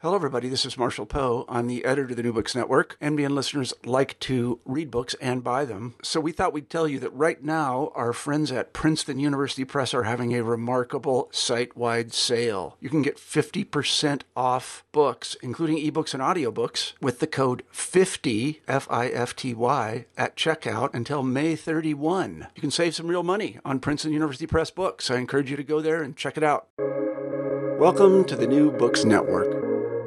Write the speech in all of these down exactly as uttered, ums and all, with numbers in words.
Hello, everybody. This is Marshall Poe. I'm the editor of the New Books Network. N B N listeners like to read books and buy them. So we thought we'd tell you that right now, our friends at Princeton University Press are having a remarkable site-wide sale. You can get fifty percent off books, including ebooks and audiobooks, with the code fifty, F I F T Y, at checkout until May thirty-first. You can save some real money on Princeton University Press books. I encourage you to go there and check it out. Welcome to the New Books Network.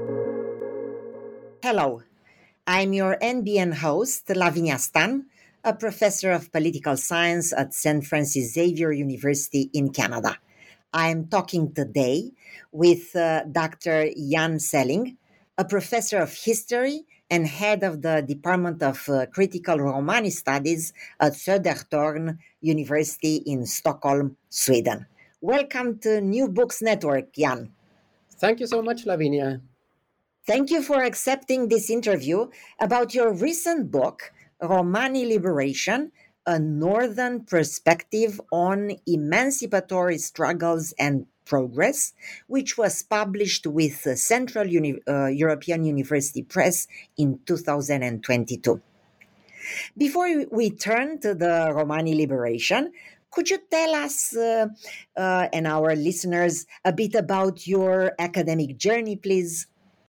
Hello, I'm your N B N host, Lavinia Stan, a professor of political science at Saint Francis Xavier University in Canada. I'm talking today with uh, Doctor Jan Selling, a professor of history and head of the Department of uh, Critical Romani Studies at Södertörn University in Stockholm, Sweden. Welcome to New Books Network, Jan. Thank you so much, Lavinia. Thank you for accepting this interview about your recent book, Romani Liberation, A Northern Perspective on Emancipatory Struggles and Progress, which was published with the Central Uni- uh, European University Press in two thousand twenty-two. Before we turn to the Romani Liberation, could you tell us uh, uh, and our listeners a bit about your academic journey, please?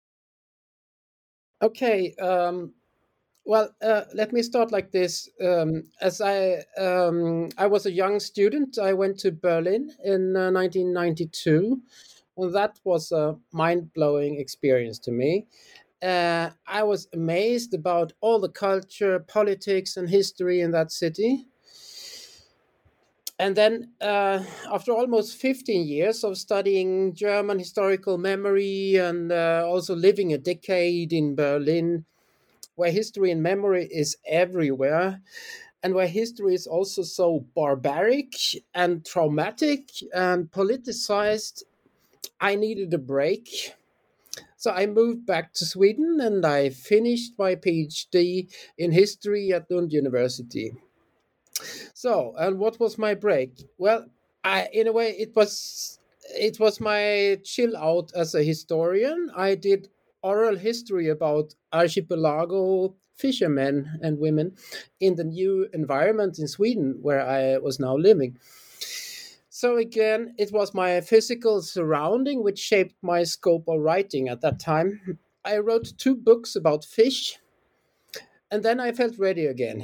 Okay, um, well, uh, let me start like this. Um, as I um, I was a young student, I went to Berlin in uh, nineteen ninety-two. Well, that was a mind-blowing experience to me. Uh, I was amazed about all the culture, politics, and history in that city. And then, uh, after almost fifteen years of studying German historical memory and uh, also living a decade in Berlin, where history and memory is everywhere, and where history is also so barbaric and traumatic and politicized, I needed a break. So I moved back to Sweden and I finished my PhD in history at Lund University. So, and what was my break? Well, I, in a way, it was it was my chill out as a historian. I did oral history about archipelago fishermen and women in the new environment in Sweden where I was now living. So again, it was my physical surrounding which shaped my scope of writing at that time. I wrote two books about fish, and then I felt ready again.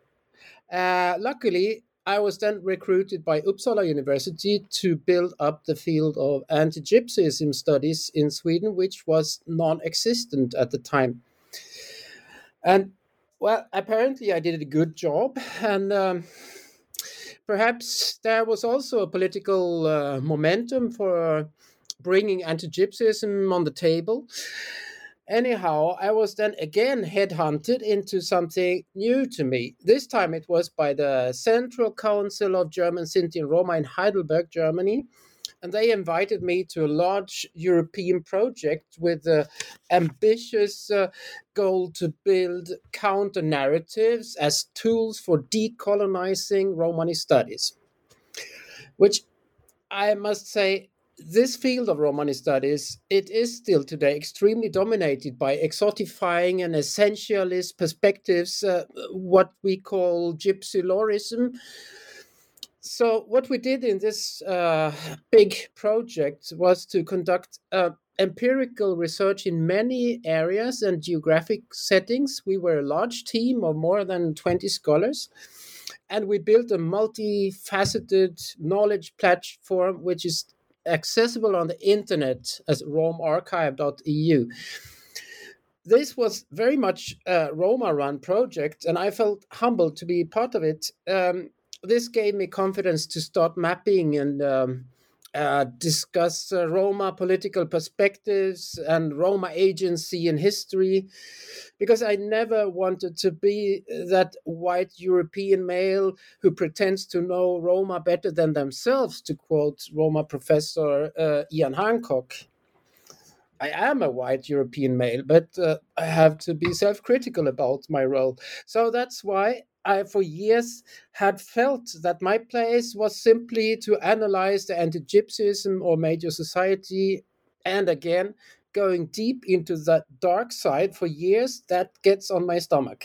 Uh, luckily, I was then recruited by Uppsala University to build up the field of anti-Gypsyism studies in Sweden, which was non-existent at the time. And, well, apparently I did a good job, and um, perhaps there was also a political uh, momentum for bringing anti-Gypsyism on the table. Anyhow, I was then again headhunted into something new to me. This time it was by the Central Council of German Sinti and Roma in Heidelberg, Germany. And they invited me to a large European project with the ambitious uh, goal to build counter-narratives as tools for decolonizing Romani studies, which I must say, this field of Romani studies, it is still today extremely dominated by exotifying and essentialist perspectives, uh, what we call gypsylorism. So what we did in this uh, big project was to conduct uh, empirical research in many areas and geographic settings. We were a large team of more than twenty scholars. And we built a multifaceted knowledge platform which is accessible on the internet as romarchive dot e u. This was very much a Roma-run project, and I felt humbled to be part of it. Um, this gave me confidence to start mapping and um, uh, discuss uh, Roma political perspectives and Roma agency in history, because I never wanted to be that white European male who pretends to know Roma better than themselves, to quote Roma professor uh, Ian Hancock. I am a white European male, but uh, I have to be self-critical about my role. So that's why I, for years, had felt that my place was simply to analyze the anti-Gypsyism or major society, and again, going deep into that dark side for years, that gets on my stomach.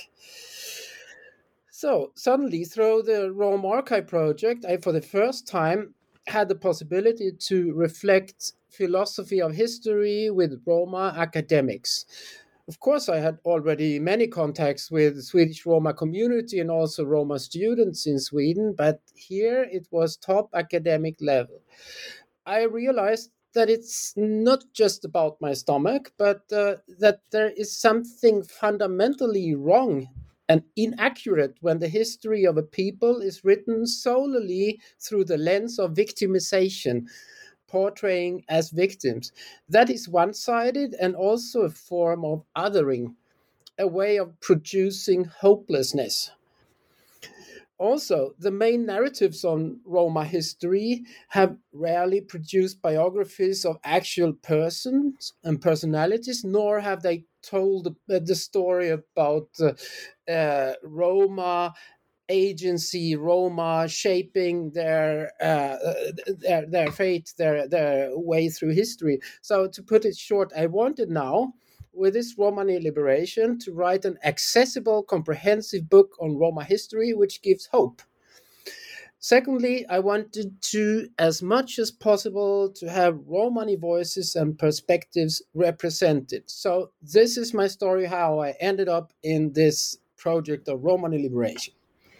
So suddenly, through the Rome Archive project, I, for the first time, had the possibility to reflect philosophy of history with Roma academics. Of course, I had already many contacts with the Swedish Roma community and also Roma students in Sweden, but here it was top academic level. I realized that it's not just about my stomach, but uh, that there is something fundamentally wrong and inaccurate when the history of a people is written solely through the lens of victimization, portraying as victims. That is one-sided and also a form of othering, a way of producing hopelessness. Also, the main narratives on Roma history have rarely produced biographies of actual persons and personalities, nor have they told the, the story about uh, uh, Roma agency, Roma shaping their uh, their their fate, their their way through history. So, to put it short, I wanted now, with this Romani Liberation, to write an accessible, comprehensive book on Roma history, which gives hope. Secondly, I wanted to, as much as possible, to have Romani voices and perspectives represented. So this is my story, how I ended up in this project of Romani Liberation.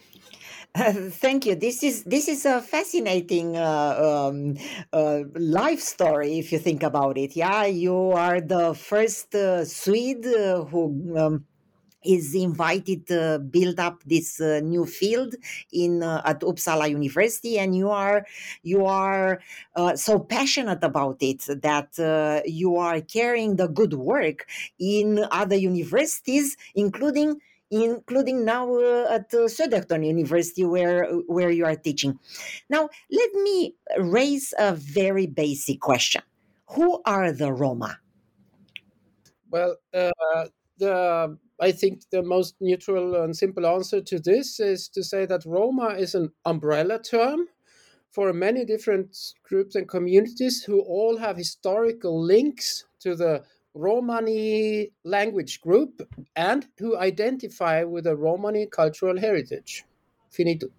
Uh, thank you. This is this is a fascinating uh, um, uh, life story, if you think about it. Yeah, you are the first uh, Swede uh, who um, is invited to build up this uh, new field in uh, at Uppsala University, and you are you are uh, so passionate about it that uh, you are carrying the good work in other universities, including including now uh, at uh, Södertörn University, where where you are teaching. Now, let me raise a very basic question: who are the Roma? Well, uh, the I think the most neutral and simple answer to this is to say that Roma is an umbrella term for many different groups and communities who all have historical links to the Romani language group and who identify with the Romani cultural heritage. Finito.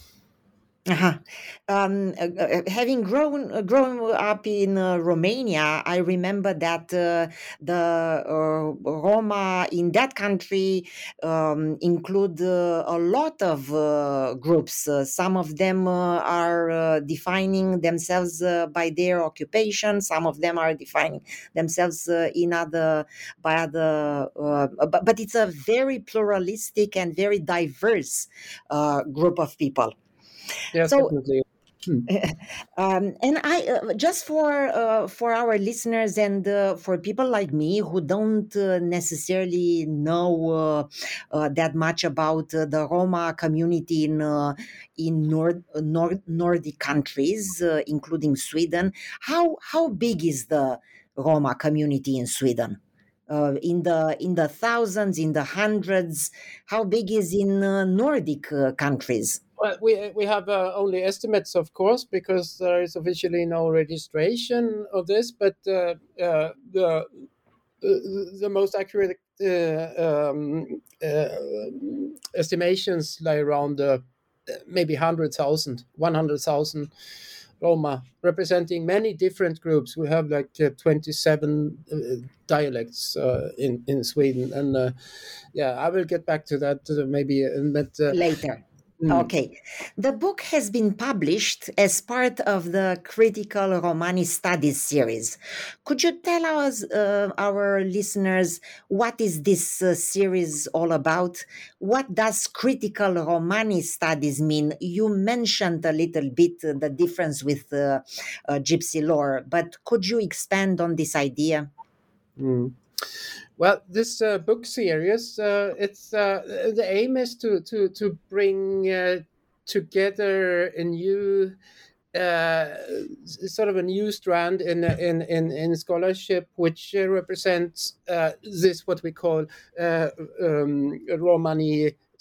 Uh-huh. Um, uh, uh, having grown uh, grown up in uh, Romania, I remember that uh, the uh, Roma in that country um, include uh, a lot of uh, groups. Uh, some of them uh, are uh, defining themselves uh, by their occupation. Some of them are defining themselves uh, in other by other. Uh, but, but it's a very pluralistic and very diverse uh, group of people. Yes, So, definitely. Hmm. um, and I uh, just for uh, for our listeners and uh, for people like me who don't uh, necessarily know uh, uh, that much about uh, the Roma community in uh, in Nord, Nord Nordic countries, uh, including Sweden, how how big is the Roma community in Sweden? Uh, in the in the thousands, in the hundreds, how big is in uh, Nordic uh, countries? Well, we we have uh, only estimates, of course, because there is officially no registration of this. But uh, uh, the uh, the most accurate uh, um, uh, estimations lie around uh, maybe one hundred thousand, one hundred thousand Roma, representing many different groups. We have like uh, twenty-seven uh, dialects uh, in in Sweden, and uh, yeah, I will get back to that uh, maybe. Uh, but uh, Later. mm. Okay. The book has been published as part of the Critical Romani Studies series. Could you tell us, uh, our listeners, what is this uh, series all about? What does Critical Romani Studies mean? You mentioned a little bit uh, the difference with uh, uh, Gypsy lore, but could you expand on this idea? Mm. Well, this uh, book series, uh, it's uh, the aim is to to to bring uh, together a new, uh, sort of a new strand in in in, in scholarship, which uh, represents uh, this what we call uh, um, Romani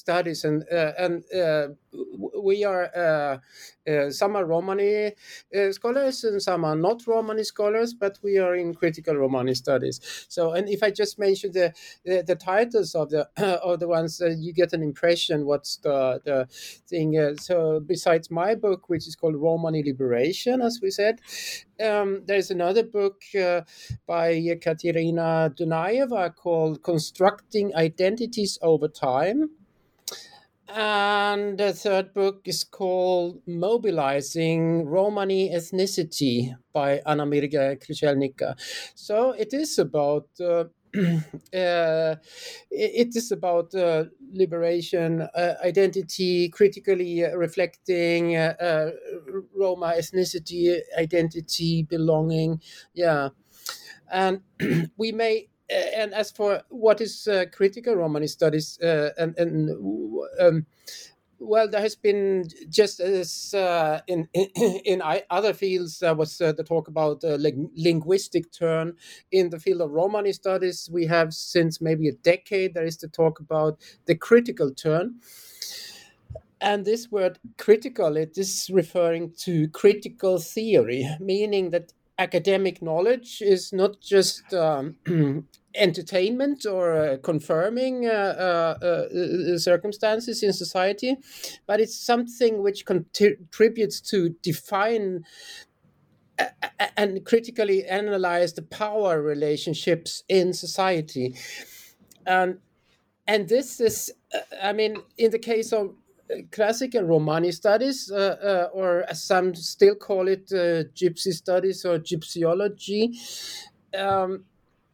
studies, and uh, and uh, we are uh, uh, some are Romani uh, scholars and some are not Romani scholars, but we are in critical Romani studies. So, and if I just mention the the, the titles of the of the ones, uh, you get an impression what's the the thing. Uh, so, besides my book, which is called Romani Liberation, as we said, um, there's another book uh, by Katerina Dunaeva called Constructing Identities Over Time. And the third book is called Mobilizing Romani Ethnicity by Anna Mirga Krychelnika. So it is about uh, uh, it is about uh, liberation, uh, identity, critically uh, reflecting uh, uh, Roma ethnicity, identity, belonging. Yeah, and we may. Uh, and as for what is uh, critical Romani studies, uh, and, and um, well, there has been just as uh, in, in in other fields, there was uh, the talk about uh, ling- linguistic turn. In the field of Romani studies, we have since maybe a decade there is the talk about the critical turn. And this word critical, it is referring to critical theory, meaning that academic knowledge is not just um, entertainment or uh, confirming uh, uh, uh, circumstances in society, but it's something which contributes to define uh, and critically analyze the power relationships in society. And and this is, uh, I mean, in the case of classical Romani studies, uh, uh, or as some still call it, uh, gypsy studies or gypsyology. Um,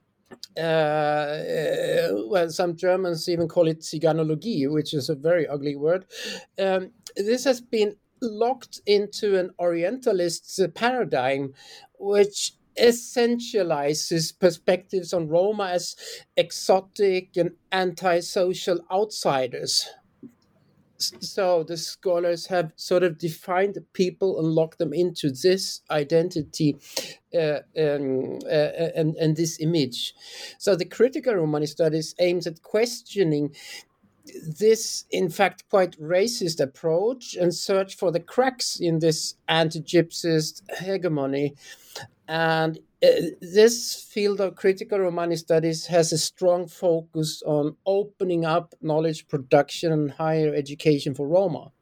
uh, well, some Germans even call it Ziganologie, which is a very ugly word. Um, this has been locked into an Orientalist paradigm, which essentializes perspectives on Roma as exotic and antisocial outsiders. So the scholars have sort of defined the people and locked them into this identity uh, um, uh, and, and this image. So the critical Romani studies aims at questioning this, in fact, quite racist approach and search for the cracks in this anti-Gypsist hegemony. And uh, this field of critical Romani studies has a strong focus on opening up knowledge production and higher education for Roma.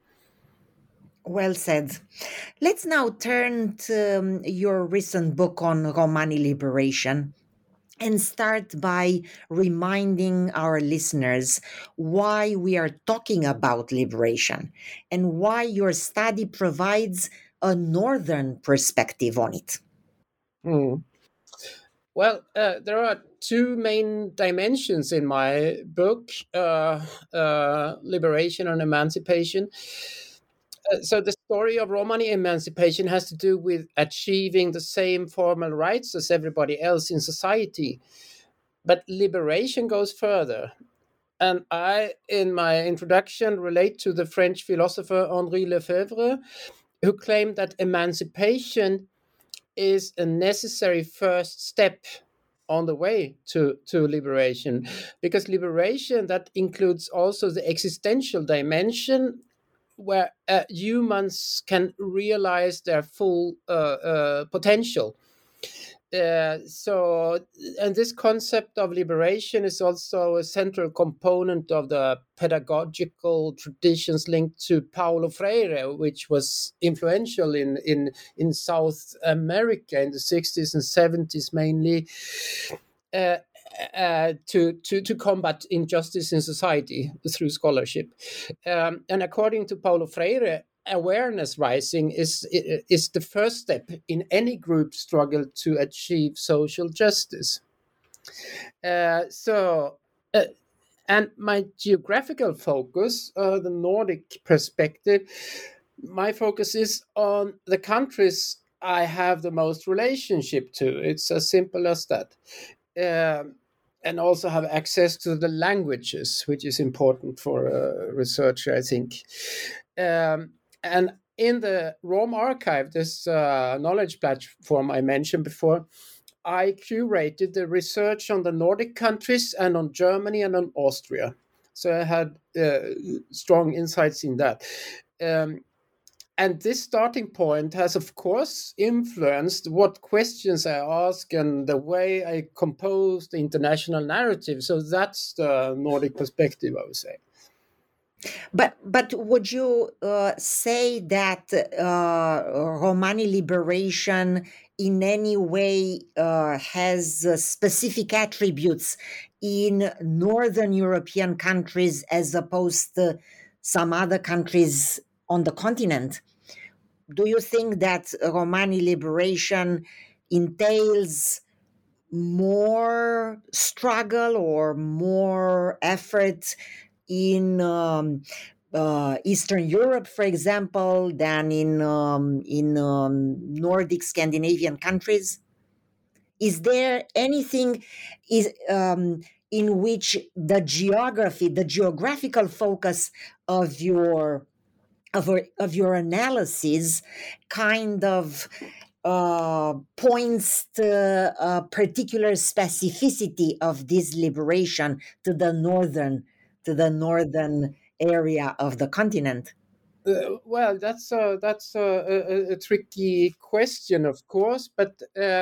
Well said. Let's now turn to um, your recent book on Romani liberation and start by reminding our listeners why we are talking about liberation and why your study provides a northern perspective on it. Hmm. Well, uh, there are two main dimensions in my book, uh, uh, liberation and emancipation. Uh, so the story of Romani emancipation has to do with achieving the same formal rights as everybody else in society. But liberation goes further. And I, in my introduction, relate to the French philosopher Henri Lefebvre, who claimed that emancipation is a necessary first step on the way to, to liberation. Because liberation, that includes also the existential dimension where uh, humans can realize their full uh, uh, potential. Uh, so, and this concept of liberation is also a central component of the pedagogical traditions linked to Paulo Freire, which was influential in, in, in South America in the sixties and seventies mainly, uh, uh, to, to, to combat injustice in society through scholarship. Um, and according to Paulo Freire, awareness rising is is the first step in any group struggle to achieve social justice. Uh, so, uh, and my geographical focus, uh, the Nordic perspective, my focus is on the countries I have the most relationship to. It's as simple as that. Um, and also have access to the languages, which is important for a researcher, I think. Um, and in the Rome Archive, this uh, knowledge platform I mentioned before, I curated the research on the Nordic countries and on Germany and on Austria. So I had uh, strong insights in that. Um, and this starting point has, of course, influenced what questions I ask and the way I compose the international narrative. So that's the Nordic perspective, I would say. But but would you uh, say that uh, Romani liberation in any way uh, has uh, specific attributes in Northern European countries as opposed to some other countries on the continent? Do you think that Romani liberation entails more struggle or more effort in um, uh, Eastern Europe, for example, than in um, in um, Nordic Scandinavian countries? Is there anything is um, in which the geography, the geographical focus of your of, of your analysis kind of uh, points to a particular specificity of this liberation to the northern to the northern area of the continent? Uh, well, that's a, that's a, a, a tricky question, of course, but uh,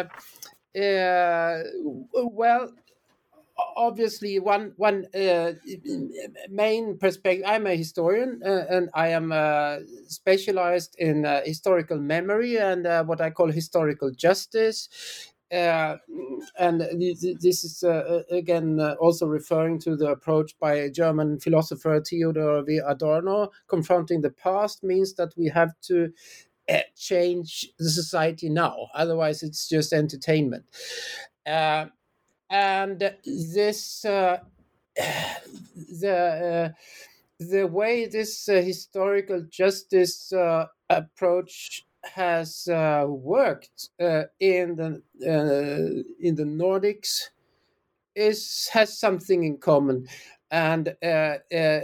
uh, well, obviously one one uh, main perspective. I'm a historian, uh, and I am uh, specialized in uh, historical memory and uh, what I call historical justice. Uh, and this is uh, again uh, also referring to the approach by a German philosopher Theodor W. Adorno. Confronting the past means that we have to uh, change the society now, otherwise it's just entertainment. Uh, and this uh, the uh, the way this uh, historical justice uh, approach has uh, worked uh, in the uh, in the Nordics is has something in common, and uh, uh,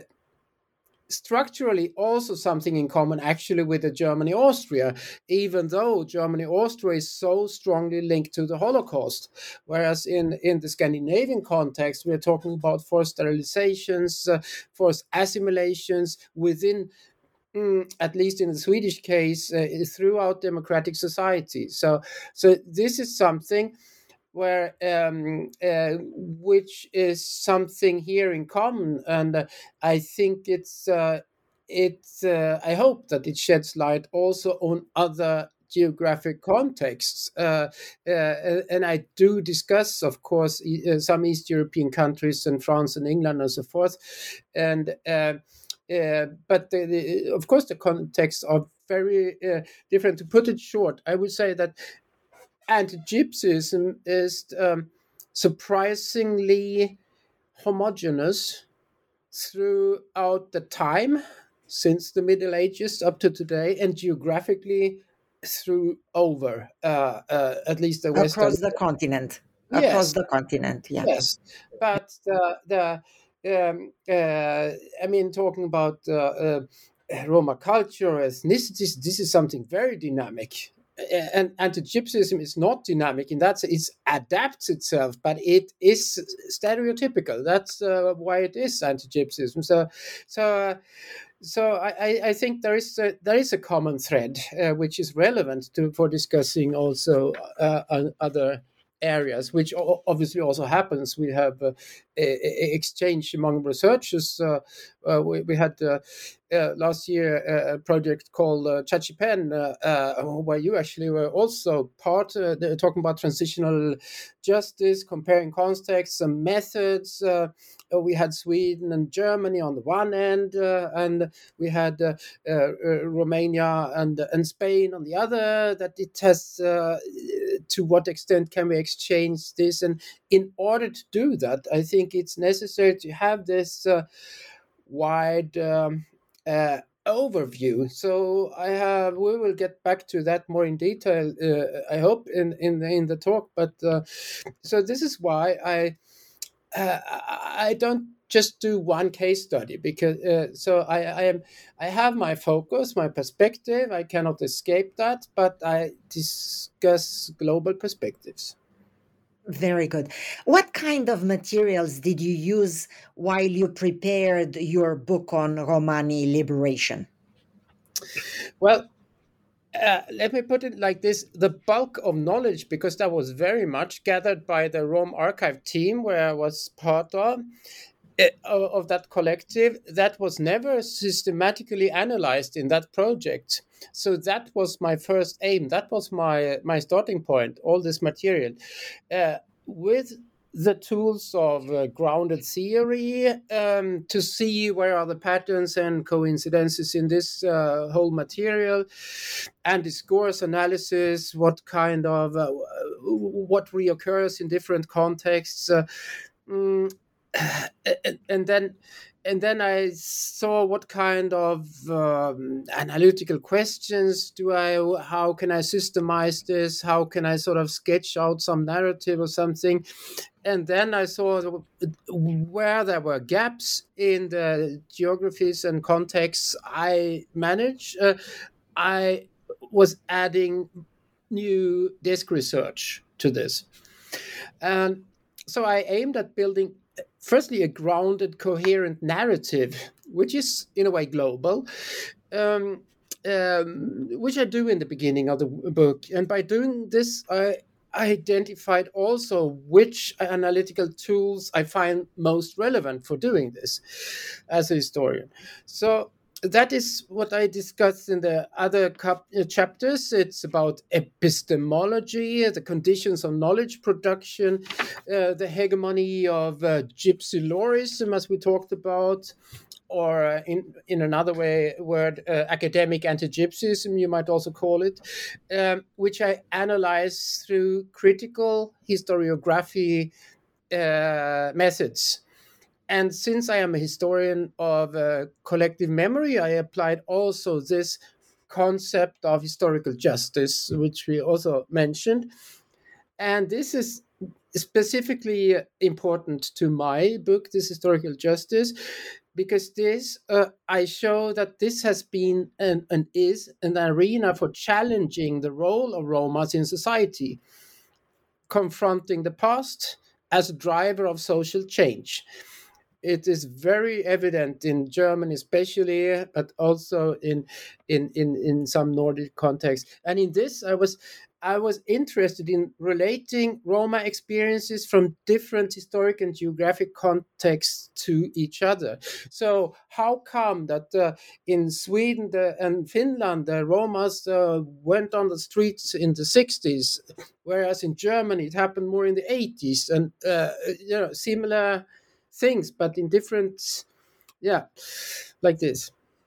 structurally also something in common actually with the Germany Austria, even though Germany Austria is so strongly linked to the Holocaust, whereas in in the Scandinavian context we're talking about forced sterilizations, uh, forced assimilations within Mm, at least in the Swedish case, uh, throughout democratic society. So, so this is something where, um, uh, which is something here in common, and uh, I think it's uh, it's. Uh, I hope that it sheds light also on other geographic contexts, uh, uh, and I do discuss, of course, uh, some East European countries and France and England and so forth, and. Uh, Uh, but the, the, of course, the contexts are very uh, different. To put it short, I would say that anti-Gypsyism is um, surprisingly homogeneous throughout the time, since the Middle Ages up to today, and geographically through over uh, uh, at least the Western. Across the continent. Yes. Across the continent, yeah. Yes, but the the um, uh, I mean, talking about uh, uh, Roma culture, ethnicities, this is something very dynamic. And anti-Gypsyism is not dynamic in that it adapts itself, but it is stereotypical. That's uh, why it is anti-Gypsyism. So, so, uh, so I, I think there is a, there is a common thread uh, which is relevant to for discussing also uh, other areas, which obviously also happens. We have uh, a, a exchange among researchers. Uh, uh, we, we had uh, uh, last year a project called uh, Chachipen, uh, uh, where you actually were also part, uh, talking about transitional justice, comparing contexts and methods. Uh, we had Sweden and Germany on the one end, uh, and we had uh, uh, Romania and and Spain on the other. That it has uh, to what extent can we exchange this? And in order to do that, I think it's necessary to have this uh, wide um, uh, overview. So I have. We will get back to that more in detail. Uh, I hope in in the, in the talk. But uh, so this is why I. Uh, I don't just do one case study because uh, so I, I am I have my focus, my perspective. I cannot escape that, but I discuss global perspectives. Very good. What kind of materials did you use while you prepared your book on Romani liberation? Well, uh, let me put it like this: the bulk of knowledge, because that was very much gathered by the Rome Archive team, where I was part of, uh, of that collective, that was never systematically analyzed in that project. So that was my first aim. That was my my starting point. All this material, uh, with the tools of uh, grounded theory, um, to see where are the patterns and coincidences in this uh, whole material, and discourse analysis, what kind of uh, what reoccurs in different contexts, uh, mm, and, and then and then I saw what kind of um, analytical questions do I, how can I systemize this? How can I sort of sketch out some narrative or something? And then I saw where there were gaps in the geographies and contexts I manage. Uh, I was adding new desk research to this. And so I aimed at building, firstly, a grounded, coherent narrative, which is in a way global, um, um, which I do in the beginning of the book. And by doing this, I identified also which analytical tools I find most relevant for doing this as a historian. So that is what I discussed in the other cap- chapters. It's about epistemology, the conditions of knowledge production, uh, the hegemony of uh, gypsylorism, as we talked about, or in, in another way word, uh, academic anti-gypsyism, you might also call it, um, which I analyze through critical historiography uh, methods. And since I am a historian of uh, collective memory, I applied also this concept of historical justice, which we also mentioned. And this is specifically important to my book, This Historical Justice, because this, uh, I show that this has been and, and is an arena for challenging the role of Romas in society, confronting the past as a driver of social change. It is very evident in Germany, especially, but also in in in, in some Nordic contexts. And in this, I was I was interested in relating Roma experiences from different historic and geographic contexts to each other. So, how come that uh, in Sweden the, and Finland the Romas uh, went on the streets in the sixties, whereas in Germany it happened more in the eighties, and uh, you know, similar things, but in different, yeah, like this.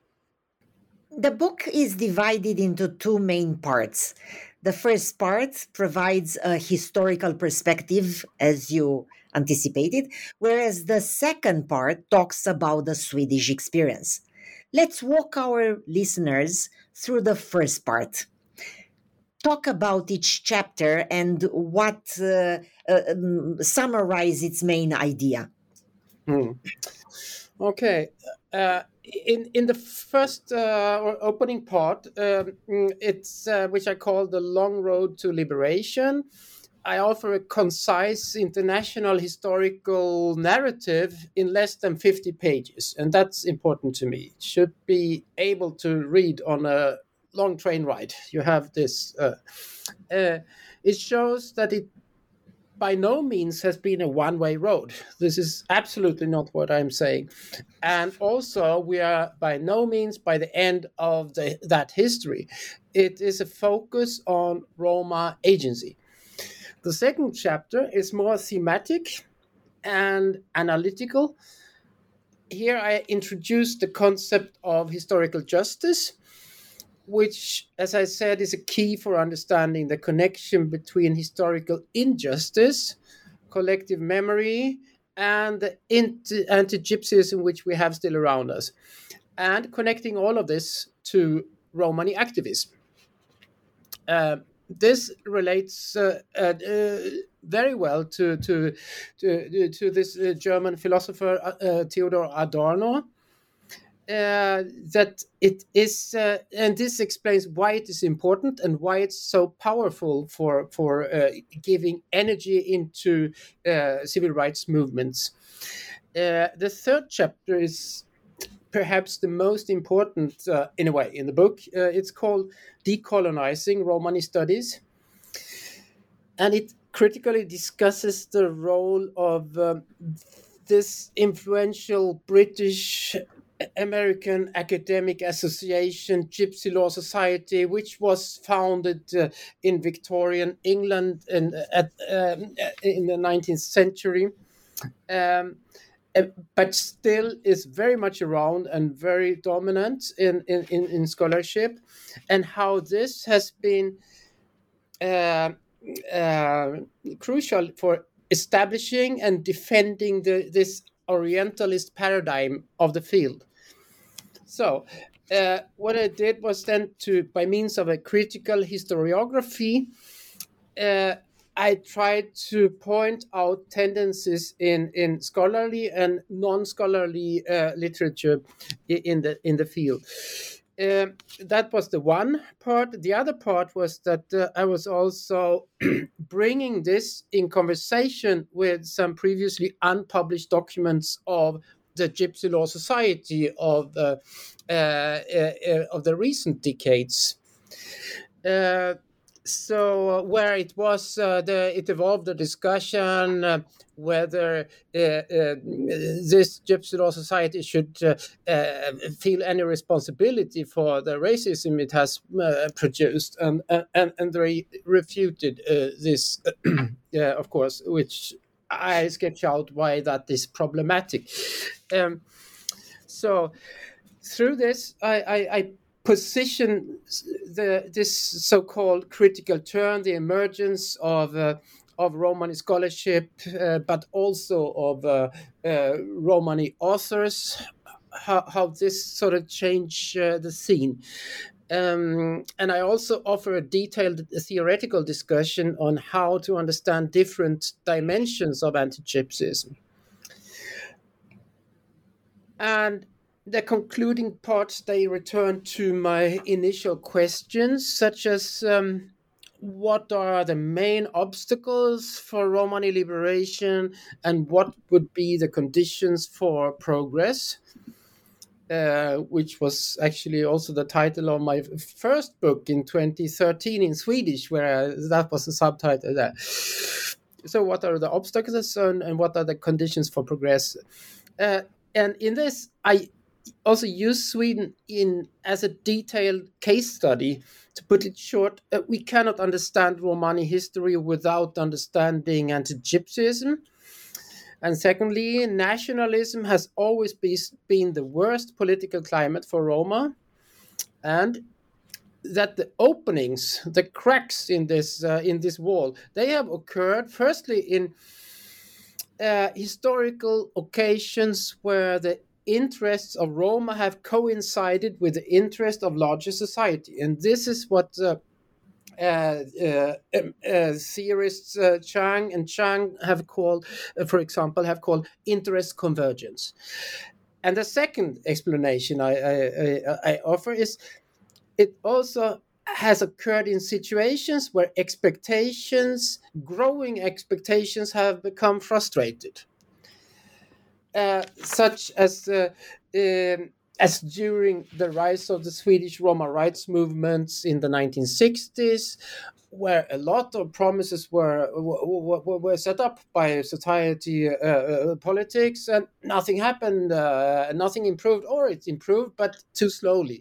The book is divided into two main parts. The first part provides a historical perspective, as you anticipated, whereas the second part talks about the Swedish experience. Let's walk our listeners through the first part. Talk about each chapter and what uh, uh, um, summarize its main idea. Hmm. Okay. Uh, in in the first uh, or opening part, um, it's uh, which I call the long road to liberation. I offer a concise international historical narrative in less than fifty pages, and that's important to me. It should be able to read on a long train ride. You have this. Uh, uh, it shows that it by no means has been a one-way road. This is absolutely not what I'm saying. And also, we are by no means by the end of the, that history. It is a focus on Roma agency. The second chapter is more thematic and analytical. Here I introduce the concept of historical justice, which, as I said, is a key for understanding the connection between historical injustice, collective memory, and the anti-Gypsyism which we have still around us, and connecting all of this to Romani activism. Uh, this relates uh, uh, uh, very well to to to, to this uh, German philosopher uh, uh, Theodor Adorno. uh, that it is, uh, and this explains why it is important and why it's so powerful for for uh, giving energy into uh, civil rights movements. Uh, the third chapter is perhaps the most important, uh, in a way, in the book. Uh, it's called Decolonizing Romani Studies, and it critically discusses the role of um, this influential British American Academic Association, Gypsy Law Society, which was founded uh, in Victorian England in, at, um, in the nineteenth century. Um, but still is very much around and very dominant in, in, in scholarship, and how this has been uh, uh, crucial for establishing and defending the, this Orientalist paradigm of the field. So uh, what I did was then to, by means of a critical historiography, uh, I tried to point out tendencies in, in scholarly and non-scholarly uh, literature in the in the field. Uh, that was the one part. The other part was that uh, I was also bringing this in conversation with some previously unpublished documents of the Gypsy Law Society of uh, uh, uh, of the recent decades. Uh, So uh, where it was, uh, the it evolved a discussion uh, whether uh, uh, this Gypsy Law Society should uh, uh, feel any responsibility for the racism it has uh, produced, and and and they refuted uh, this, uh, of course, which I sketch out why that is problematic. Um, so through this, I. I, I position the this so-called critical turn, the emergence of uh, of Romani scholarship, uh, but also of uh, uh, Romani authors, how, how this sort of changed uh, the scene. Um, and I also offer a detailed theoretical discussion on how to understand different dimensions of anti-Gypsyism. And the concluding parts, they return to my initial questions, such as um, what are the main obstacles for Romani liberation and what would be the conditions for progress, uh, which was actually also the title of my first book in twenty thirteen in Swedish, where that was the subtitle there. So what are the obstacles and, and what are the conditions for progress? Uh, and in this, I also use Sweden in as a detailed case study. To put it short, uh, we cannot understand Romani history without understanding anti-Gypsyism. And secondly, nationalism has always be, been the worst political climate for Roma, and that the openings, the cracks in this uh, in this wall, they have occurred firstly in uh, historical occasions where the interests of Roma have coincided with the interest of larger society. And this is what uh, uh, uh, uh, theorists uh, Chang and Chang have called, uh, for example, have called interest convergence. And the second explanation I, I, I offer is it also has occurred in situations where expectations, growing expectations, have become frustrated. Uh, such as uh, um, as during the rise of the Swedish Roma rights movements in the nineteen sixties, where a lot of promises were were, were set up by society uh, uh, politics, and nothing happened, uh, nothing improved, or it improved, but too slowly.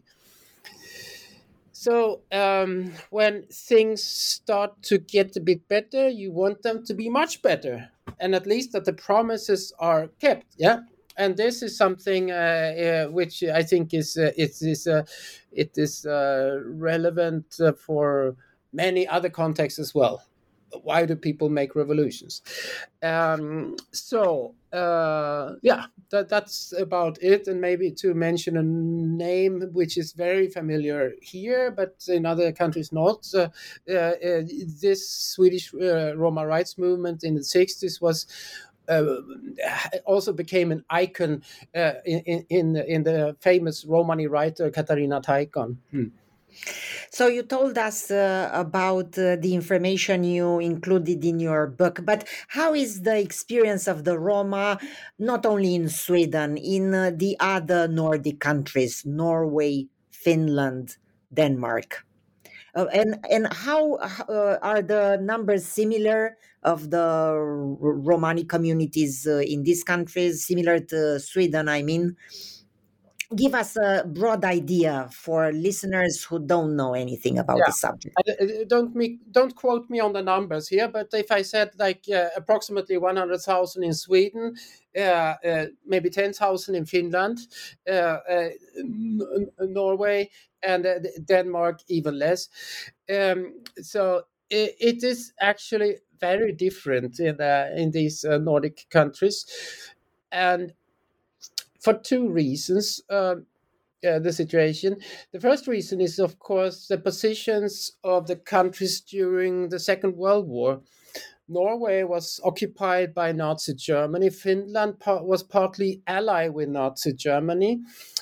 So um, when things start to get a bit better, you want them to be much better, and at least that the promises are kept. Yeah, and this is something uh, uh, which I think is uh, it is uh, it is uh, relevant uh, for many other contexts as well. Why do people make revolutions? Um, so uh, yeah, that, that's about it. And maybe to mention a name which is very familiar here, but in other countries not. Uh, uh, uh, this Swedish uh, Roma rights movement in the sixties was uh, also became an icon uh, in, in in the famous Romani writer Katarina Taikon. Hmm. So you told us uh, about uh, the information you included in your book, but how is the experience of the Roma, not only in Sweden, in uh, the other Nordic countries, Norway, Finland, Denmark? Uh, and and how uh, are the numbers similar of the R- Romani communities uh, in these countries, similar to Sweden? I mean, give us a broad idea for listeners who don't know anything about Yeah. the subject. I- I- don't me don't quote me on the numbers here, but if I said like uh, approximately one hundred thousand in Sweden, uh, uh, maybe ten thousand in Finland, uh, uh, N- N- Norway, and uh, Denmark even less. Um, so it, it is actually very different in uh, in these uh, Nordic countries, and for two reasons. Um uh, the situation. The first reason is, of course, the positions of the countries during the Second World War. Norway was occupied by Nazi Germany. Finland pa- was partly allied with Nazi Germany.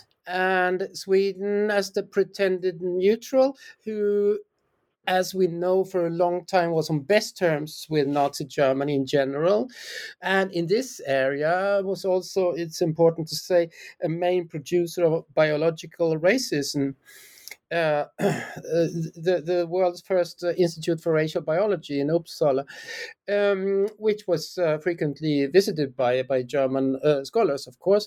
And Sweden, as the pretended neutral, who, as we know for a long time, was on best terms with Nazi Germany in general. And in this area was also, it's important to say, a main producer of biological racism. Uh, the, the world's first uh, Institute for Racial Biology in Uppsala, um, which was uh, frequently visited by, by German uh, scholars, of course.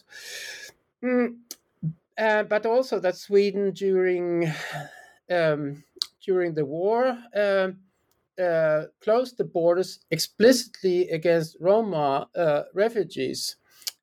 Mm, uh, but also that Sweden during um, during the war um uh, closed the borders explicitly against Roma uh, refugees.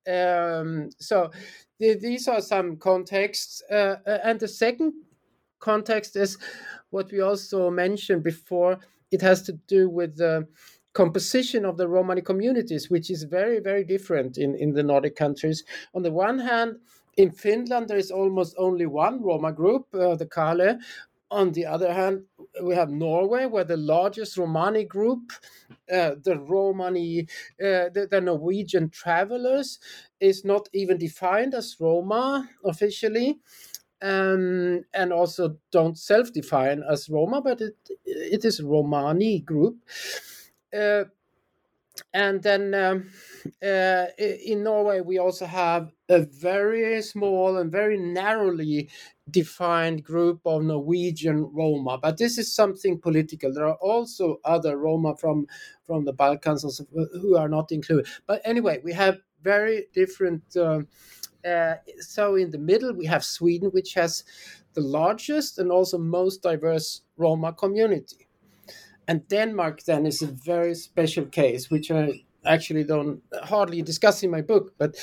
Um, so th- these are some contexts, uh, uh, and the second context is what we also mentioned before. It has to do with the composition of the Romani communities, which is very, very different in, in the Nordic countries. On the one hand, in Finland, there is almost only one Roma group, uh, the Kale. On the other hand, we have Norway, where the largest Romani group, uh, the Romani, uh, the, the Norwegian travelers, is not even defined as Roma officially, um, and also don't self-define as Roma, but it it is Romani group. Uh, and then um, uh, in Norway, we also have a very small and very narrowly defined group of Norwegian Roma. But this is something political. There are also other Roma from, from the Balkans also, who are not included. But anyway, we have very different. Um, uh, so in the middle, we have Sweden, which has the largest and also most diverse Roma community. And Denmark then is a very special case, which I actually don't hardly discuss in my book, but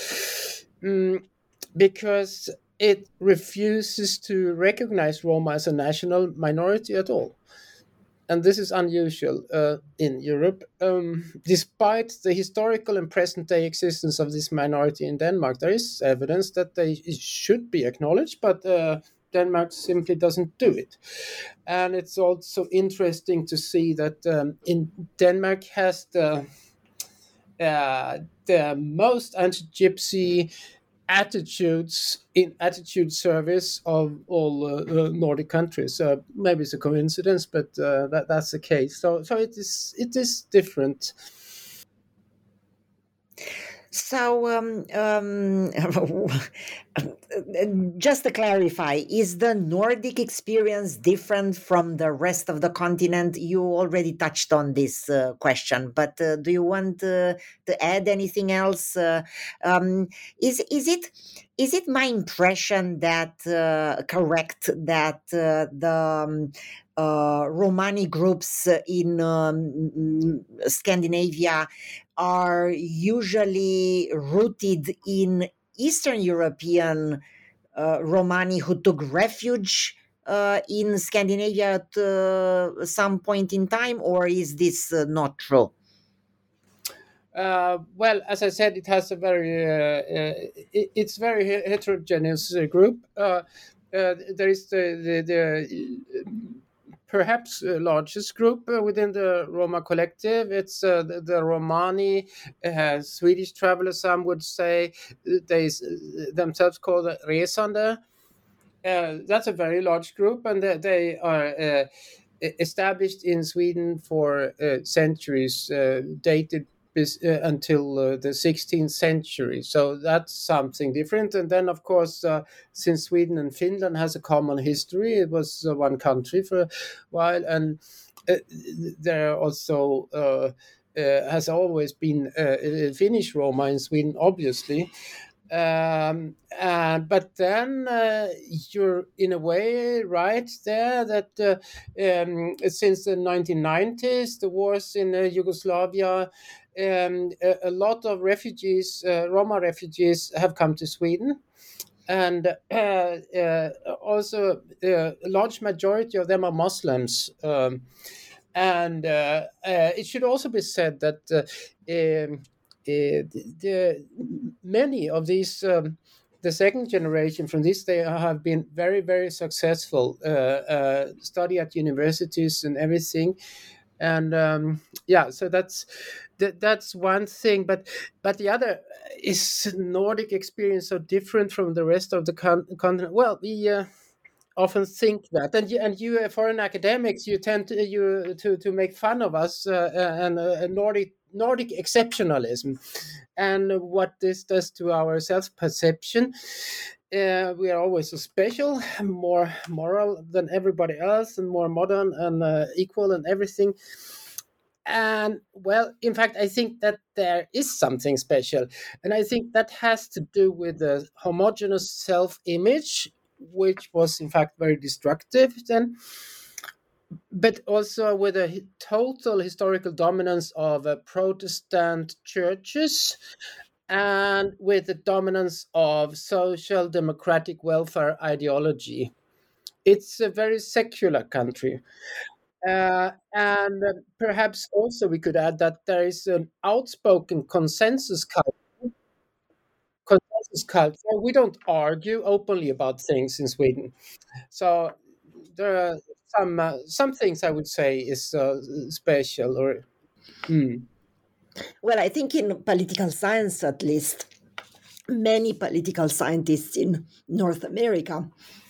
um, because it refuses to recognize Roma as a national minority at all. And this is unusual uh, in Europe. Um, despite the historical and present day existence of this minority in Denmark, there is evidence that they should be acknowledged, but uh, Denmark simply doesn't do it. And it's also interesting to see that um, in Denmark has the uh, the most anti-gypsy attitudes in attitude service of all uh, uh, Nordic countries. Uh, maybe it's a coincidence, but uh, that that's the case. So so it is it is different. So, um, um, just to clarify, is the Nordic experience different from the rest of the continent? You already touched on this uh, question, but uh, do you want uh, to add anything else? Uh, um, is is it is it my impression that uh, correct that uh, the um, uh, Romani groups in um, Scandinavia are usually rooted in Eastern European uh, Romani who took refuge uh, in Scandinavia at uh, some point in time, or is this uh, not true? Uh, well, as I said, it has a very uh, uh, it, it's very heterogeneous uh, group. Uh, uh, there is the the, the perhaps uh, largest group uh, within the Roma collective. It's uh, the, the Romani, uh, Swedish travelers, some would say. They s- themselves call the Resande. Uh, that's a very large group, and they, they are uh, e- established in Sweden for uh, centuries, uh, dated bis- uh, until uh, the sixteenth century. So that's something different. And then, of course, uh, since Sweden and Finland has a common history, it was uh, one country for a while, and uh, there are also uh, uh, has always been uh, Finnish Roma in Sweden, obviously. Um, uh, but then uh, you're in a way right there that uh, um, since the nineteen nineties, the wars in uh, Yugoslavia, um, a, a lot of refugees, uh, Roma refugees, have come to Sweden. And uh, uh, also, uh, a large majority of them are Muslims. Um, and uh, uh, it should also be said that uh, um, uh, the, many of these, um, the second generation from this, they have been very, very successful, uh, uh, study at universities and everything. And um, yeah, so that's that, that's one thing. But but the other is Nordic experience so different from the rest of the con- continent. Well, we uh, often think that, and you, and you uh, foreign academics, you tend to you to, to make fun of us uh, uh, and uh, Nordic Nordic exceptionalism, and what this does to our self perception. Uh, we are always so special, more moral than everybody else, and more modern and uh, equal and everything. And well, in fact, I think that there is something special, and I think that has to do with the homogeneous self-image, which was in fact very destructive then, but also with a hi- total historical dominance of uh, Protestant churches, and with the dominance of social democratic welfare ideology. It's a very secular country. Uh, and uh, perhaps also we could add that there is an outspoken consensus culture. Consensus culture. We don't argue openly about things in Sweden. So there are some uh, some things I would say is uh, special. Or mm. Well, I think in political science, at least, many political scientists in North America,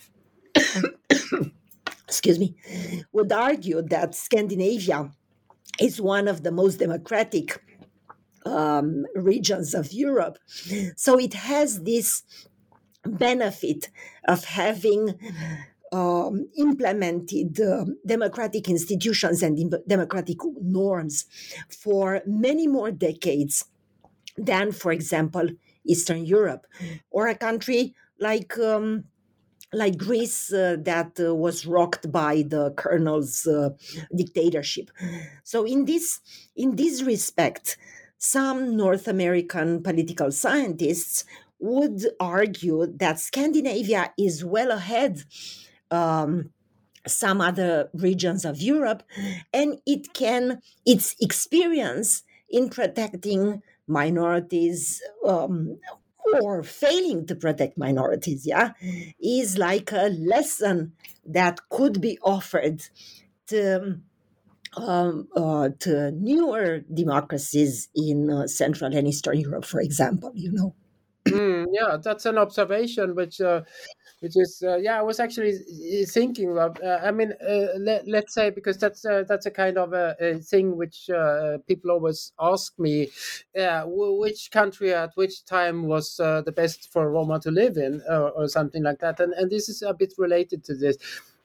excuse me, would argue that Scandinavia is one of the most democratic um, regions of Europe. So it has this benefit of having um, implemented uh, democratic institutions and dem- democratic norms for many more decades than, for example, Eastern Europe, or a country like um, like Greece uh, that uh, was rocked by the colonel's uh, dictatorship. So in this in this respect, some North American political scientists would argue that Scandinavia is well ahead um, some other regions of Europe, and it can its experience in protecting minorities um, or failing to protect minorities, yeah, is like a lesson that could be offered to um, uh, to newer democracies in uh, Central and Eastern Europe, for example. You know. Mm, yeah, that's an observation which uh, which is uh, yeah, I was actually uh, thinking of. Uh, I mean, uh, let, let's say, because that's uh, that's a kind of a, a thing which uh, people always ask me, uh, wh- which country at which time was uh, the best for Roma to live in, or, or something like that, and and this is a bit related to this.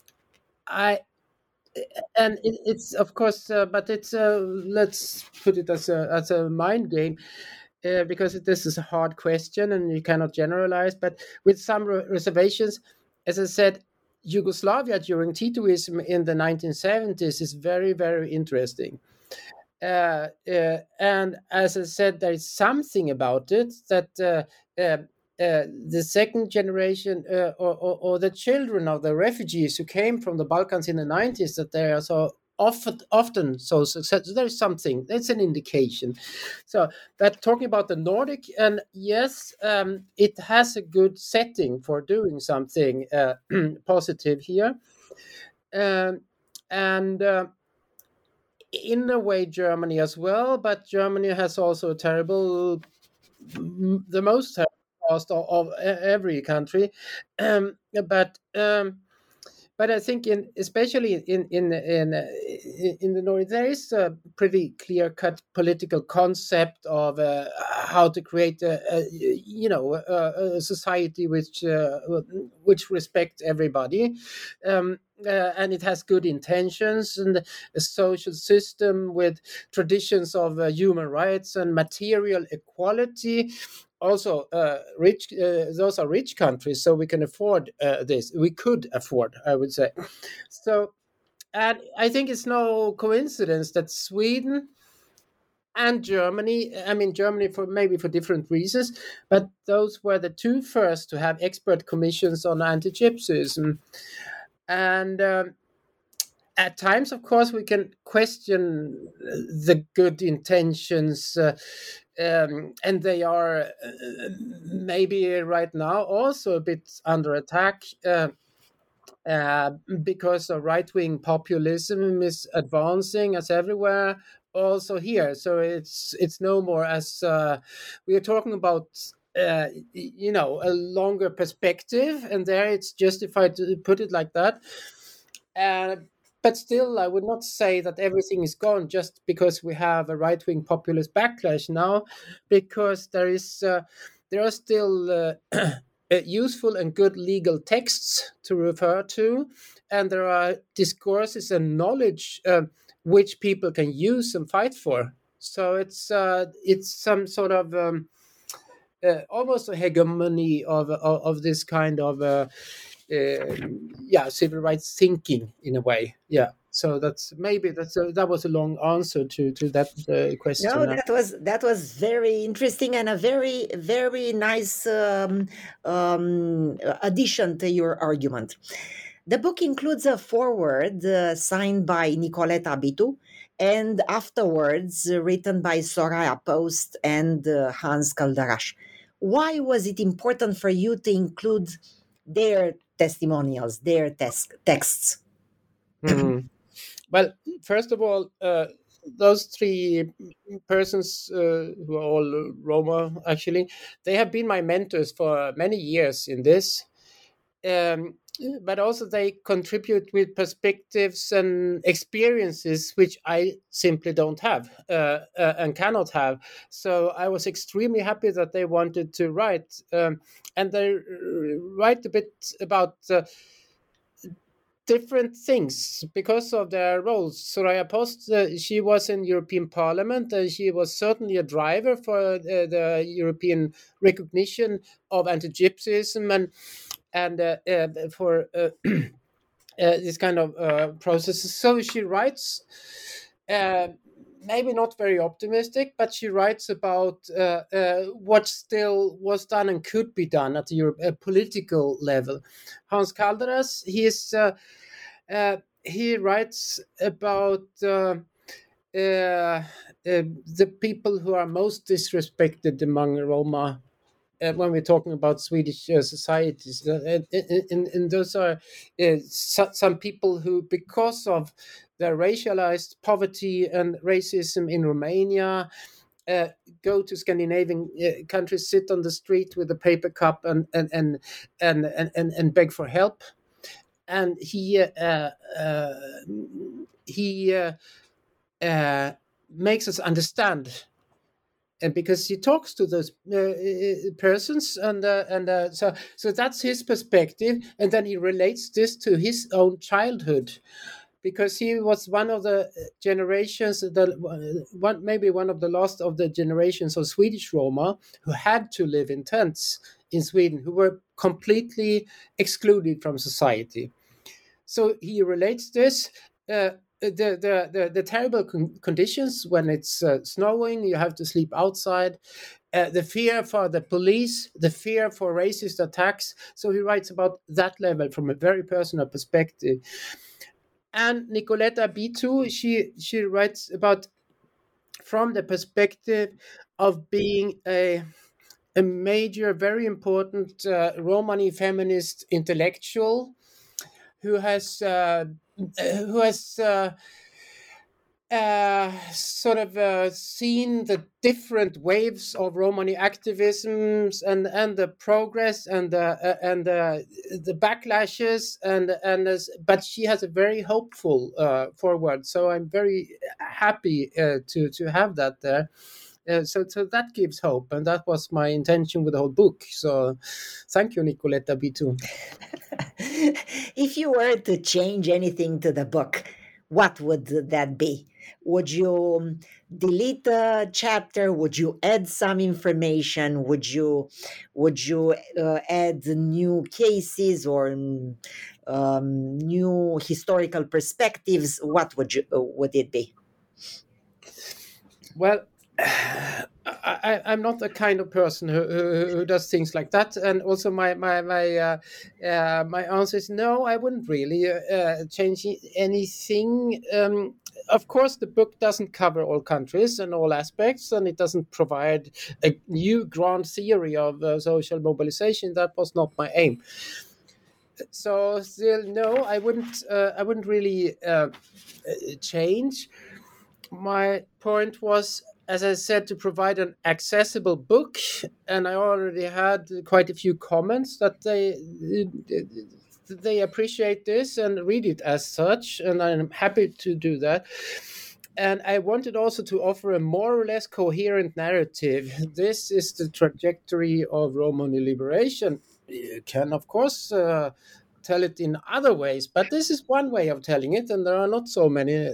I and it, it's of course, uh, but it's uh, let's put it as a as a mind game, uh, because this is a hard question and you cannot generalize. But with some re- reservations, as I said, Yugoslavia during Titoism in the nineteen seventies is very, very interesting. Uh, uh, and as I said, there is something about it that uh, uh, uh, the second generation, uh, or, or, or the children of the refugees who came from the Balkans in the nineties, that they are so often, often so successful. There is something, that's an indication. So that talking about the Nordic, and yes, um, it has a good setting for doing something uh, positive here. Um, and uh, in a way Germany as well, but Germany has also a terrible, the most terrible past of, of every country. Um, but um, but I think in especially in in in uh, in the North there is a pretty clear cut political concept of uh, how to create a, a you know a, a society which uh, which respects everybody, um, uh, and it has good intentions, and a social system with traditions of uh, human rights and material equality. Also, uh, rich uh, those are rich countries, so we can afford uh, this. We could afford, I would say. So, and I think it's no coincidence that Sweden and Germany, I mean Germany for maybe for different reasons, but those were the two first to have expert commissions on anti-Gypsyism. And um, at times, of course, we can question the good intentions, uh, um, and they are uh, maybe right now also a bit under attack. Uh, uh, because of right-wing populism is advancing as everywhere, also here. So it's it's no more as uh, we are talking about. Uh, you know, a longer perspective, and there it's justified to put it like that. Uh, but still, I would not say that everything is gone just because we have a right-wing populist backlash now, because there is uh, there are still uh, uh, useful and good legal texts to refer to, and there are discourses and knowledge uh, which people can use and fight for. So it's uh, it's some sort of um, uh, almost a hegemony of of, of this kind of uh, uh, yeah civil rights thinking in a way. Yeah. So that's maybe that's a, that was a long answer to to that uh, question. No, that was that was very interesting and a very very nice um, um, addition to your argument. The book includes a foreword uh, signed by Nicoleta Bitu, and afterwards uh, written by Soraya Post and uh, Hans Kaldarash. Why was it important for you to include their testimonials, their tes- texts? Mm. Well, first of all, uh, those three persons uh, who are all Roma, actually, they have been my mentors for many years in this. Um, but also they contribute with perspectives and experiences which I simply don't have uh, uh, and cannot have. So I was extremely happy that they wanted to write, um, and they uh, write a bit about uh, different things because of their roles. Soraya Post, uh, she was in European Parliament, and she was certainly a driver for uh, the European recognition of anti-Gypsyism and and uh, uh, for uh, uh, this kind of uh, processes. So she writes, uh, maybe not very optimistic, but she writes about uh, uh, what still was done and could be done at the Euro- uh, political level. Hans Calderas, he is uh, uh, he writes about uh, uh, uh, the people who are most disrespected among Roma uh, when we're talking about Swedish uh, societies. Uh, and, and, and those are uh, so, some people who, because of their racialized poverty and racism in Romania, uh, go to Scandinavian uh, countries, sit on the street with a paper cup and and and and and, and, and beg for help. And he uh, uh, he uh, uh, makes us understand, and because he talks to those uh, persons, and uh, and uh, so so that's his perspective, and then he relates this to his own childhood, because he was one of the generations that one maybe one of the last of the generations of Swedish Roma who had to live in tents in Sweden, who were completely excluded from society. So he relates this. Uh, the, the, the, the terrible con- conditions when it's uh, snowing, you have to sleep outside, uh, the fear for the police, the fear for racist attacks. So he writes about that level from a very personal perspective. And Nicoleta Bitu, she, she writes about from the perspective of being a, a major, very important uh, Romani feminist intellectual who has uh, who has uh, uh, sort of uh, seen the different waves of Romani activisms and and the progress and the uh, and the the backlashes and and as, but she has a very hopeful uh, forward. So I'm very happy uh, to to have that there. Uh, so, so that gives hope, and that was my intention with the whole book. So, thank you, Nicoletta B two. If you were to change anything to the book, what would that be? Would you delete a chapter? Would you add some information? Would you would you uh, add new cases or um, new historical perspectives? What would you uh, would it be? Well, I, I'm not the kind of person who, who, who does things like that, and also my my my uh, uh, my answer is no. I wouldn't really uh, change anything. Um, of course, the book doesn't cover all countries and all aspects, and it doesn't provide a new grand theory of uh, social mobilization. That was not my aim. So, still, no, I wouldn't. Uh, I wouldn't really uh, change. My point was, as I said, to provide an accessible book, and I already had quite a few comments that they they appreciate this and read it as such, and I'm happy to do that. And I wanted also to offer a more or less coherent narrative. This is the trajectory of Romani liberation. You can, of course, uh, tell it in other ways, but this is one way of telling it, and there are not so many.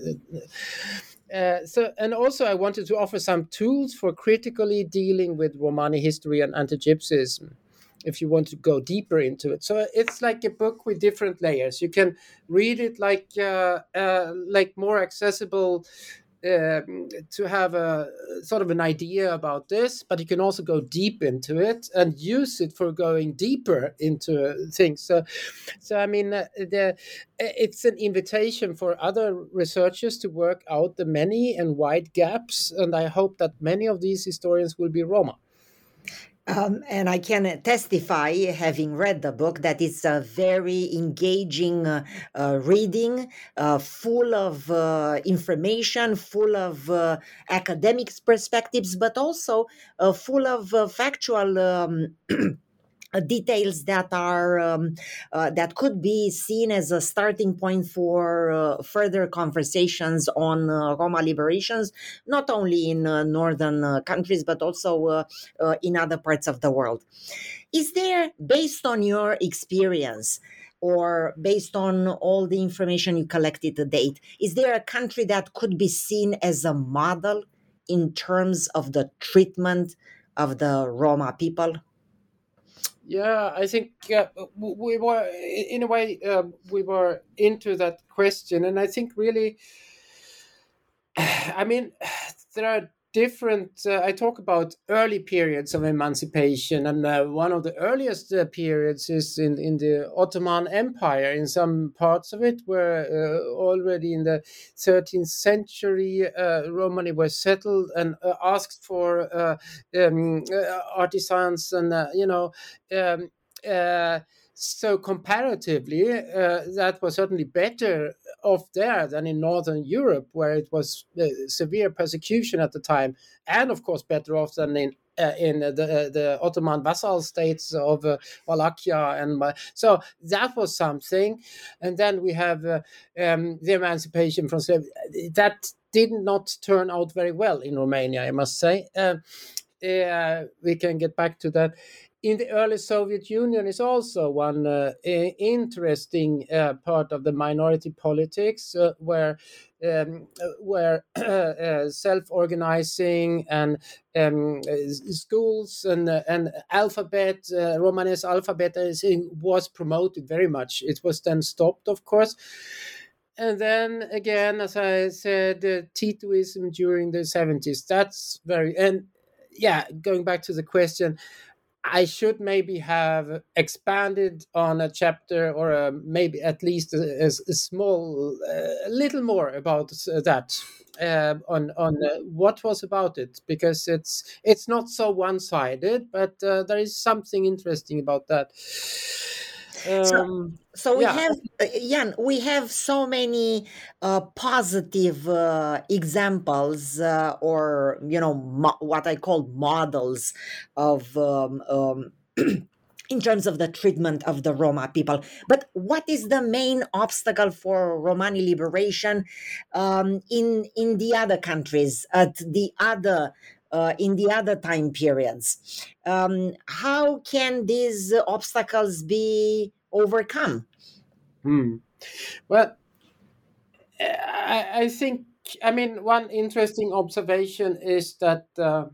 Uh, so, and also I wanted to offer some tools for critically dealing with Romani history and anti-Gypsyism, if you want to go deeper into it. So it's like a book with different layers. You can read it like uh, uh, like more accessible um, to have a sort of an idea about this, but you can also go deep into it and use it for going deeper into things. So, so I mean, uh, the it's an invitation for other researchers to work out the many and wide gaps, and I hope that many of these historians will be Roma. Um, and I can testify, having read the book, that it's a very engaging uh, uh, reading, uh, full of uh, information, full of uh, academic perspectives, but also uh, full of uh, factual um, details that are um, uh, that could be seen as a starting point for uh, further conversations on uh, Roma liberations, not only in uh, northern uh, countries but also uh, uh, in other parts of the world. Is there, based on your experience or based on all the information you collected to date, is there a country that could be seen as a model in terms of the treatment of the Roma people? Yeah, I think uh, we were, in a way, uh, we were into that question. And I think really, I mean, there are different, uh, I talk about early periods of emancipation. And uh, one of the earliest uh, periods is in, in the Ottoman Empire. In some parts of it where uh, already in the thirteenth century, uh, Romani were settled and uh, asked for uh, um, uh, artisans and, uh, you know, um, uh, so comparatively, uh, that was certainly better off there than in Northern Europe, where it was uh, severe persecution at the time, and of course better off than in uh, in the uh, the Ottoman vassal states of uh, Wallachia, and uh, so that was something. And then we have uh, um, the emancipation from slavery. That did not turn out very well in Romania, I must say. Uh, uh, we can get back to that. In the early Soviet Union is also one uh, interesting uh, part of the minority politics, uh, where um, where uh, self-organizing and um, schools and uh, and alphabet, uh, Romanes alphabet was promoted very much. It was then stopped, of course. And then again, as I said, uh, Titoism during the seventies. That's very, and yeah, going back to the question, I should maybe have expanded on a chapter, or a, maybe at least a, a, a small, a uh, little more about that, uh, on on uh, what was about it, because it's it's not so one-sided, but uh, there is something interesting about that. So, Um, so we yeah, have, uh, Jan, we have so many uh, positive uh, examples, uh, or you know, mo- what I call models of. Um, um, in terms of the treatment of the Roma people. But what is the main obstacle for Romani liberation um, in in the other countries at the other uh, in the other time periods? Um, how can these obstacles be overcome? hmm. Well, I, I think, I mean, one interesting observation is that uh,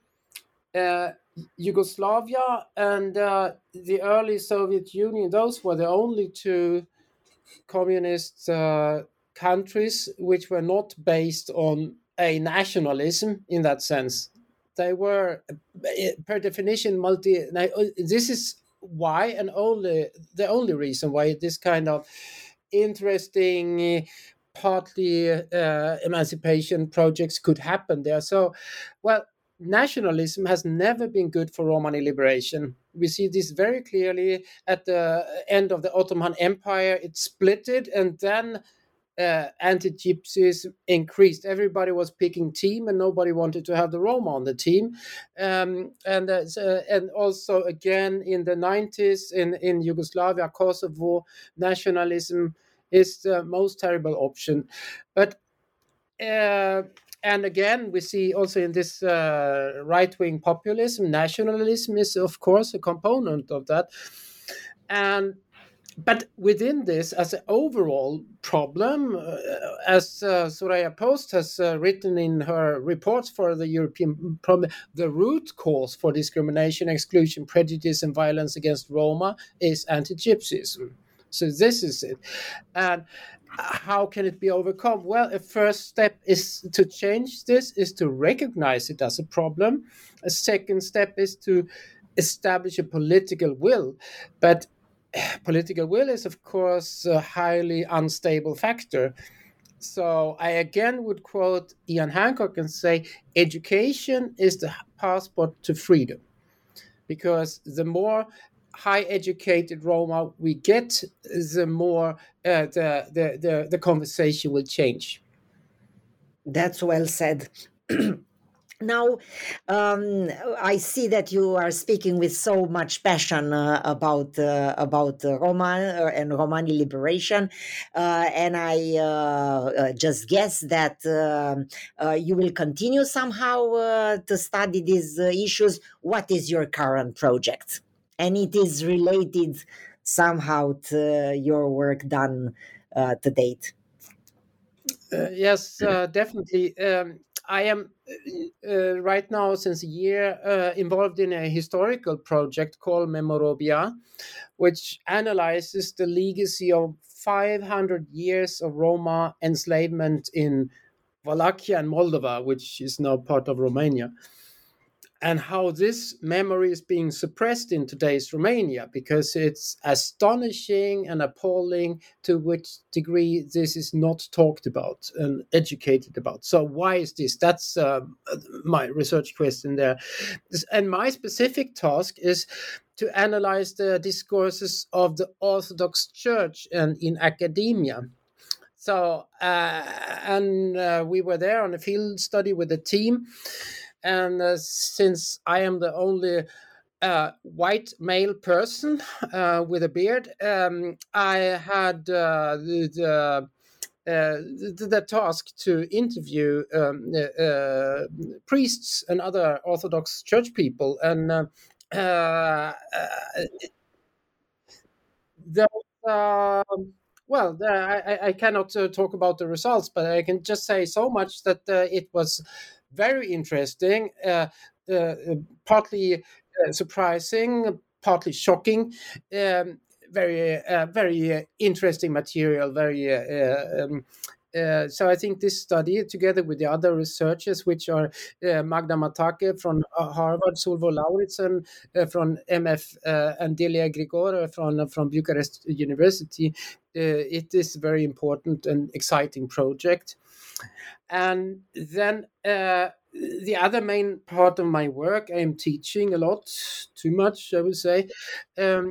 uh, Yugoslavia and uh, the early Soviet Union, those were the only two communist uh, countries which were not based on a nationalism in that sense. They were, uh, per definition, multi. This is why, and only the only reason why this kind of interesting, uh, partly uh, emancipation projects could happen there. So, well, nationalism has never been good for Romani liberation. We see this very clearly at the end of the Ottoman Empire. It splitted, and then uh, anti-gypsies increased. Everybody was picking team, and nobody wanted to have the Roma on the team. Um, and uh, so- and also again in the nineties in in Yugoslavia, Kosovo, nationalism is the most terrible option. But uh, and again, we see also in this uh, right-wing populism, nationalism is of course a component of that. And but within this, as an overall problem, uh, as uh, Soraya Post has uh, written in her reports for the European problem, the root cause for discrimination, exclusion, prejudice, and violence against Roma is anti-Gypsyism. So this is it. And how can it be overcome? Well, a first step is to change this, is to recognize it as a problem. A second step is to establish a political will. But political will is, of course, a highly unstable factor. So I again would quote Ian Hancock and say, education is the passport to freedom. Because the more high educated Roma we get, the more uh, the, the, the, the conversation will change. That's well said. Now, um, I see that you are speaking with so much passion uh, about uh, about uh, Roma uh, and Romani liberation, uh, and I uh, uh, just guess that um uh, you will continue somehow uh, to study these uh, issues. What is your current project? And it is related somehow to your work done uh, to date. Uh, yes, uh, definitely. Um, I am uh, uh, right now, since a year, uh, involved in a historical project called Memorobia, which analyzes the legacy of five hundred years of Roma enslavement in Wallachia and Moldova, which is now part of Romania, and how this memory is being suppressed in today's Romania, because it's astonishing and appalling to which degree this is not talked about and educated about. So why is this? That's uh, my research question there. And my specific task is to analyze the discourses of the Orthodox Church and in academia. So, uh, and uh, we were there on a field study with a team. And uh, since I am the only uh, white male person uh, with a beard, um, I had uh, the, the uh, the, the task to interview um, uh, priests and other Orthodox church people, and uh, uh, the, uh, well, the, I, I cannot uh, talk about the results, but I can just say so much that uh, it was very interesting, uh, uh, partly uh, surprising, partly shocking. Um, very, uh, very uh, interesting material. Very. Uh, um, uh, so I think this study, together with the other researchers, which are uh, Magda Matake from uh, Harvard, Sulvo Lauritsen uh, from M F, uh, and Delia Grigore from from Bucharest University, uh, it is a very important and exciting project. And then uh, the other main part of my work, I am teaching a lot, too much, I would say. Um,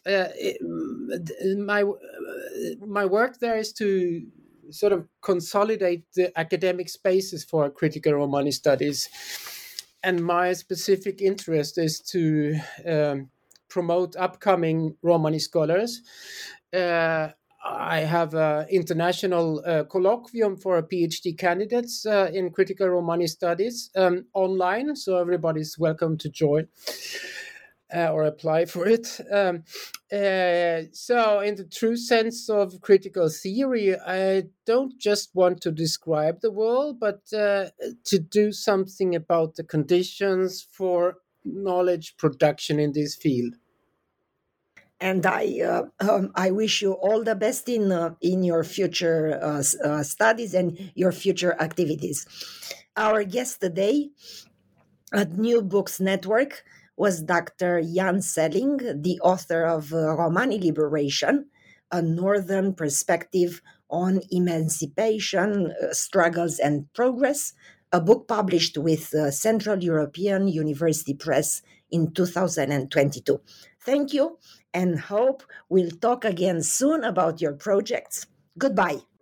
uh, it, my my work there is to sort of consolidate the academic spaces for critical Romani studies, and my specific interest is to um, promote upcoming Romani scholars. Uh, I have an international uh, colloquium for PhD candidates uh, in critical Romani studies um, online, so everybody's welcome to join uh, or apply for it. Um, uh, so, in the true sense of critical theory, I don't just want to describe the world, but uh, to do something about the conditions for knowledge production in this field. And I uh, um, I wish you all the best in uh, in your future uh, uh, studies and your future activities. Our guest today at New Books Network was Doctor Jan Selling, the author of uh, Romani Liberation, A Northern Perspective on Emancipation, uh, Struggles and Progress, a book published with uh, Central European University Press in two thousand twenty-two. Thank you, and hope we'll talk again soon about your projects. Goodbye.